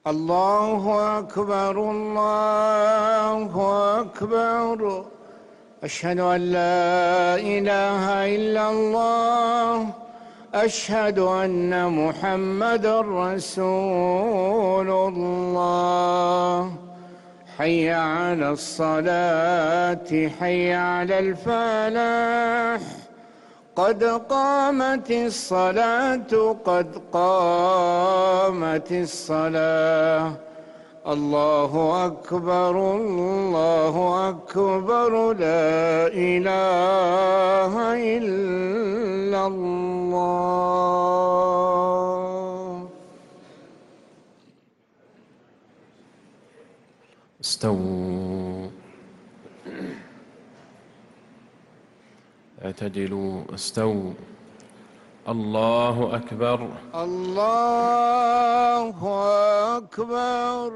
الله أكبر الله أكبر. أشهد أن لا إله إلا الله. أشهد أن محمدًا رسول الله. حي على الصلاة حي على الفلاح. قد قامت الصلاة قد قامت الصلاة. الله أكبر الله أكبر. لا إله إلا الله. استووا، اعتدلوا، استووا. الله أكبر الله أكبر.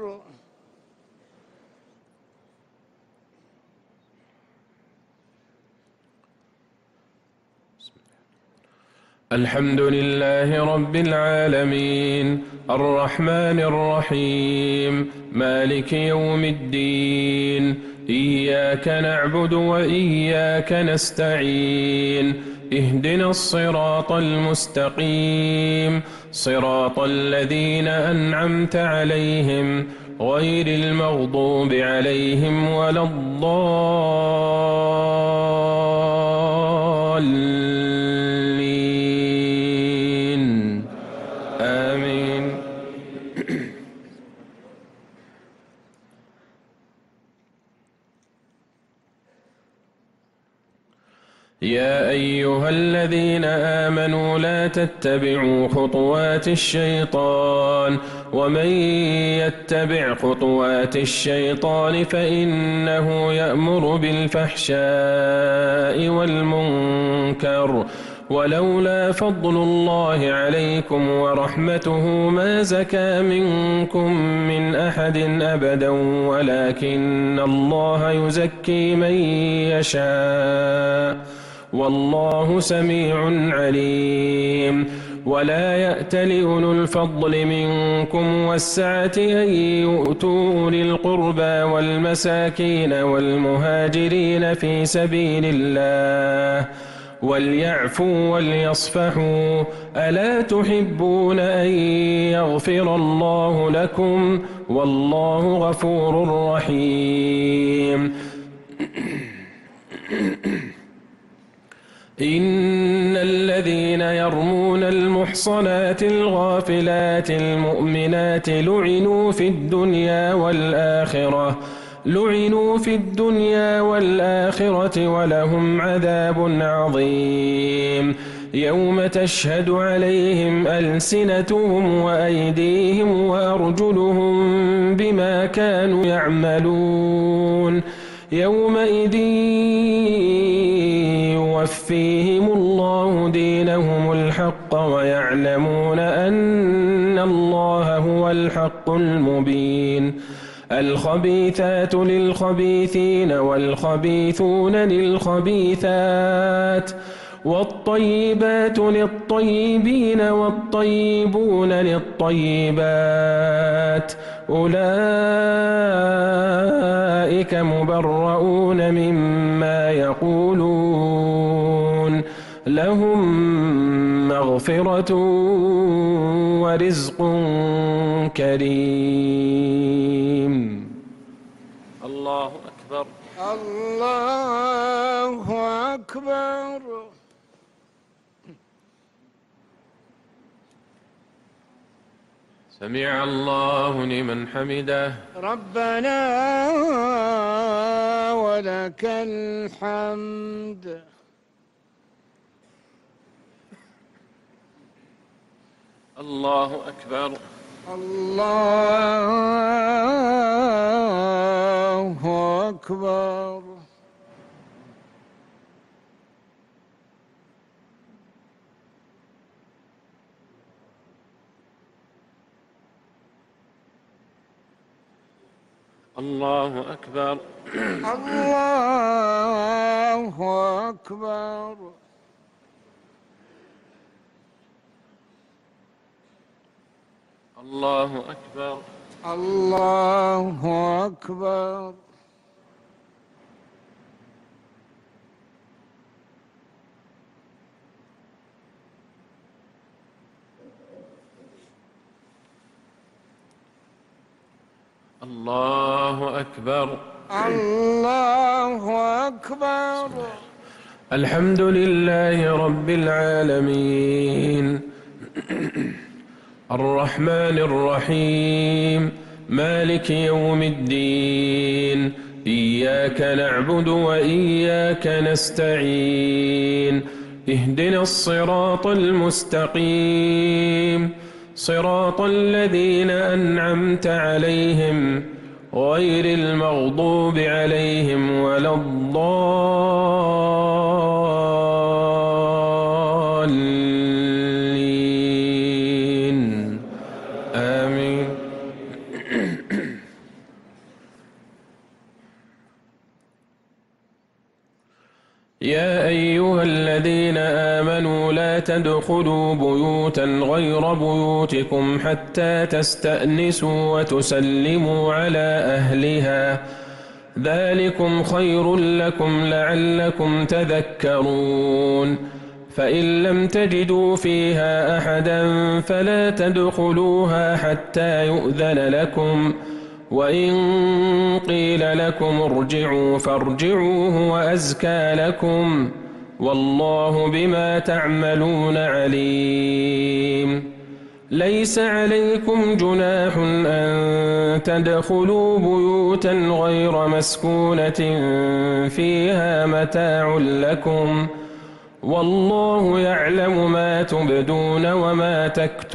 الحمد لله رب العالمين، الرحمن الرحيم، مالك يوم الدين. إياك نعبد وإياك نستعين. اهدنا الصراط المستقيم، صراط الذين أنعمت عليهم غير المغضوب عليهم ولا الضالين. آمين. يا أيها الذين آمنوا لا تتبعوا خطوات الشيطان، ومن يتبع خطوات الشيطان فإنه يأمر بالفحشاء والمنكر. ولولا فضل الله عليكم ورحمته ما زكى منكم من أحد أبدا، ولكن الله يزكي من يشاء، والله سميع عليم. ولا يأتل أولو الفضل منكم والسعة أن يؤتوا أولي القربى والمساكين والمهاجرين في سبيل الله، وليعفوا وليصفحوا. ألا تحبون أن يغفر الله لكم؟ والله غفور رحيم. إن الذين يرمون المحصنات الغافلات المؤمنات لعنوا في الدنيا والآخرة ولهم عذاب عظيم. يوم تشهد عليهم ألسنتهم وأيديهم وأرجلهم بما كانوا يعملون. يومئذ يوفيهم الله دينهم الحق ويعلمون أن الله هو الحق المبين. الخبيثات للخبيثين والخبيثون للخبيثات، والطيبات للطيبين والطيبون للطيبات. أولئك مبرؤون مما يقولون، لهم مغفرة ورزق كريم. الله أكبر الله أكبر. سمع الله لمن حمده. ربنا ولك الحمد. الله أكبر الله أكبر. الله أكبر الله أكبر. الله أكبر الله أكبر. الله أكبر. الله أكبر. الحمد لله رب العالمين الرحمن الرحيم مالك يوم الدين إياك نعبد وإياك نستعين اهدنا الصراط المستقيم صراط الذين أنعمت عليهم غير المغضوب عليهم ولا الضالين آمين. يا أيها الذين آمنوا لا تدخلوا بيوتا غير بيوتكم حتى تستأنسوا وتسلموا على أهلها ذلكم خير لكم لعلكم تذكرون فإن لم تجدوا فيها أحدا فلا تدخلوها حتى يؤذن لكم وإن قيل لكم ارجعوا فارجعوا هو أزكى لكم والله بما تعملون عليم. ليس عليكم جناح أن تدخلوا بيوتا غير مسكونة فيها متاع لكم والله يعلم ما تبدون وما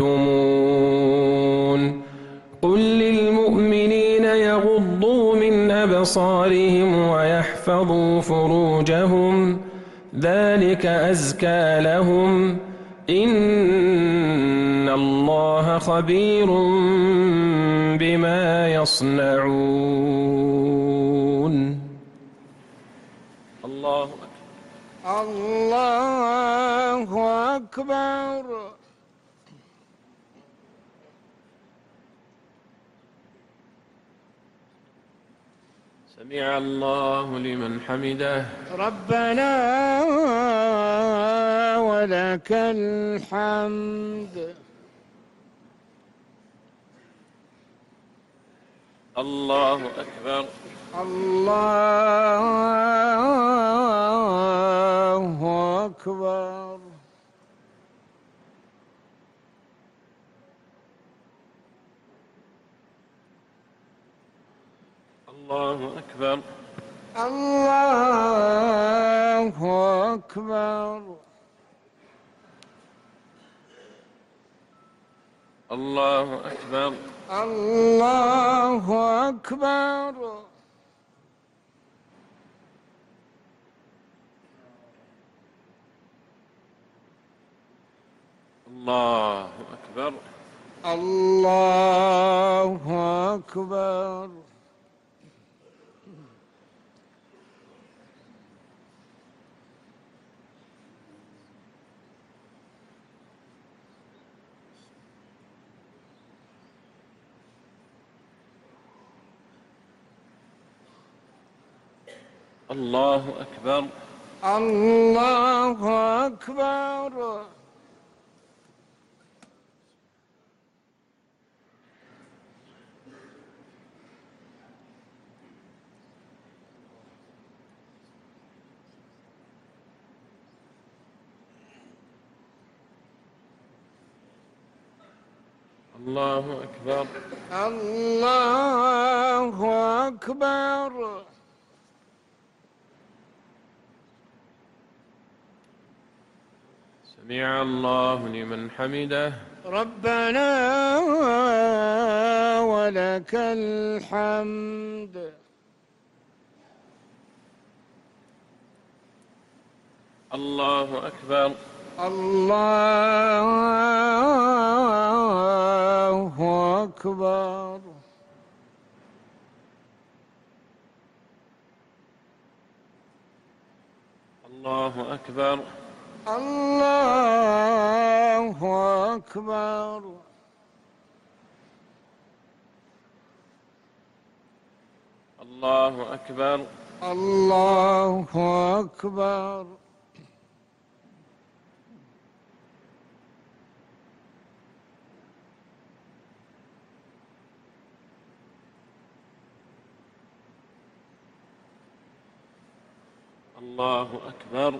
تكتمون. قل للمؤمنين يغضوا من أبصارهم ويحفظوا فروجهم ذلك أزكى لهم إن الله خبير بما يصنعون. الله أكبر. الله أكبر. سمع الله لمن حمده. ربنا ولك الحمد. الله أكبر. الله أكبر. الله أكبر. الله أكبر. الله أكبر. الله أكبر. الله أكبر. الله أكبر. الله أكبر. الله أكبر. الله أكبر. الله أكبر. سمع الله لمن حمده. ربنا ولك الحمد. الله أكبر. الله أكبر. الله أكبر. الله أكبر. الله أكبر. الله أكبر. الله أكبر.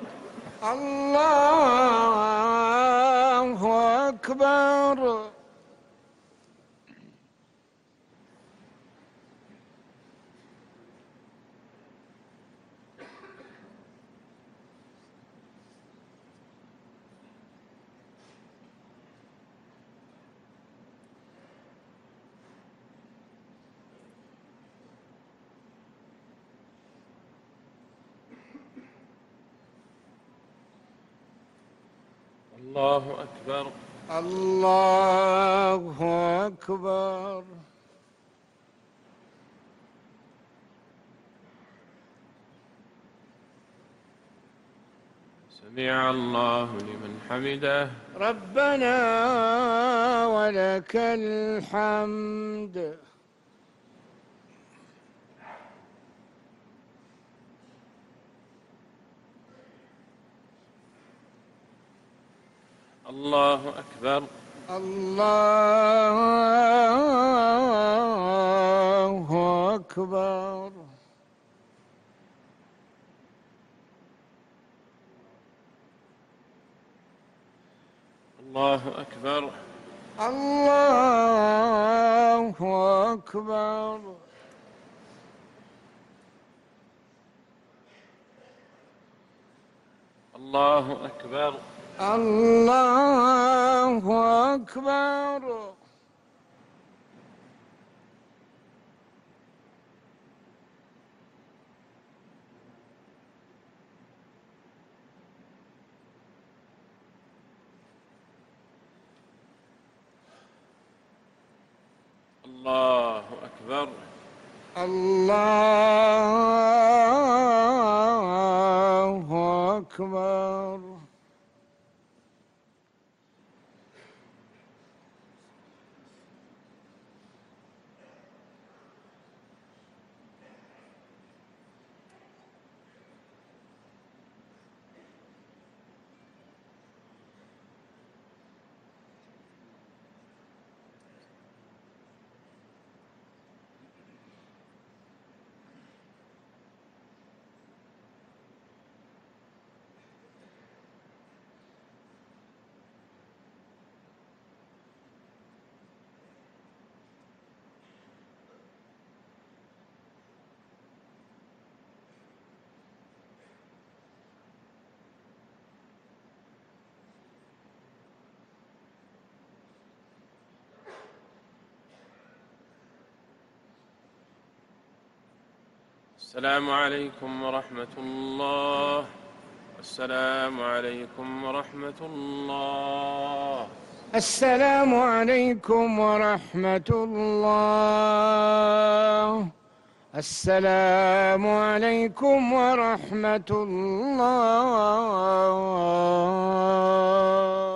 الله أكبر. الله أكبر. الله أكبر. سمع الله لمن حمده. ربنا ولك الحمد. الله أكبر. الله أكبر. الله أكبر. الله أكبر. الله أكبر. الله أكبر. الله أكبر. الله أكبر. السلام عليكم ورحمة الله. السلام عليكم ورحمة الله. السلام عليكم ورحمة الله. السلام عليكم ورحمة الله.